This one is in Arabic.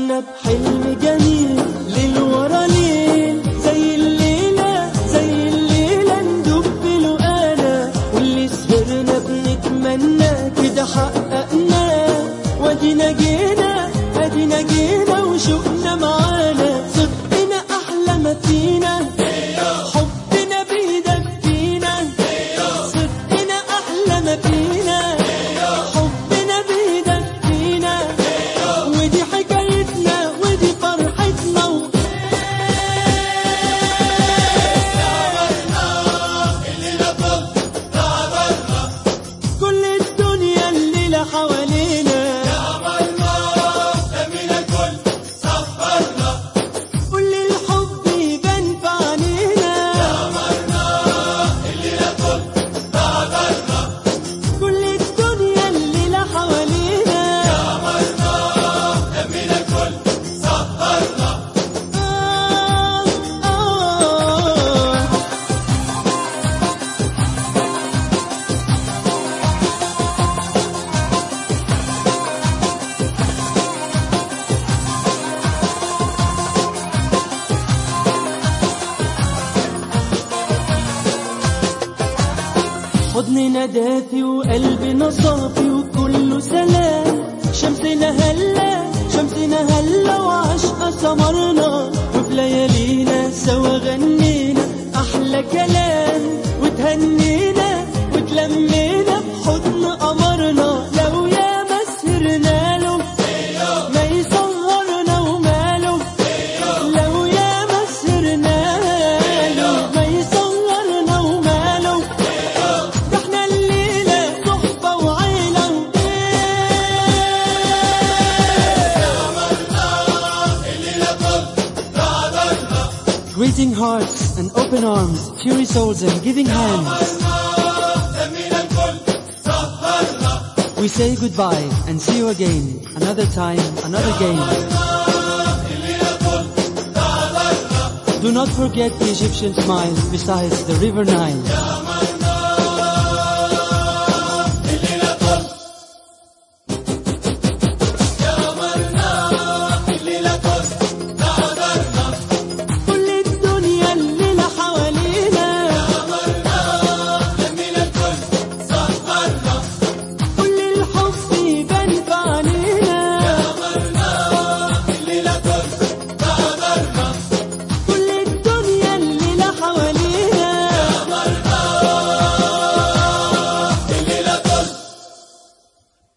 عشنا بحلم جميل ليل ورا ليل، زي الليلة زي الليلة ندوب بلقانا، واللي سهرنا بنتمنى كده حققناه. وادينا جينا ادينا جينا وشوقنا معانا، صدقنا احلى ما فينا، حبنا بيدك فينا، صدقنا احلى ما فينا، حبنا بيدك فينا، ودي حكايتنا ودي فرحتنا كل الدنيا الليلة حوالينا، كل الحب يبان في عينينا، كل الدنيا الليلة حوالينا، حضننا دافي وقلبنا صافي وكله سلام، شمسنا هلا شمسنا هلا وعشقة سمرنا، وفي ليالينا سوا غنينا أحلى كلام، وتهنينا وتلمينا بحضن قمرنا، لو يا ما سهرنا له ما يصغرنا وماله، لو يا ما سهرنا له ما يصغرنا وماله، ده احنا الليلة صحبة وعيلة Greeting hearts and open arms, cheery souls and giving hands. We say goodbye and see you again, another time, another game. Do not forget the Egyptian smile besides the river Nile.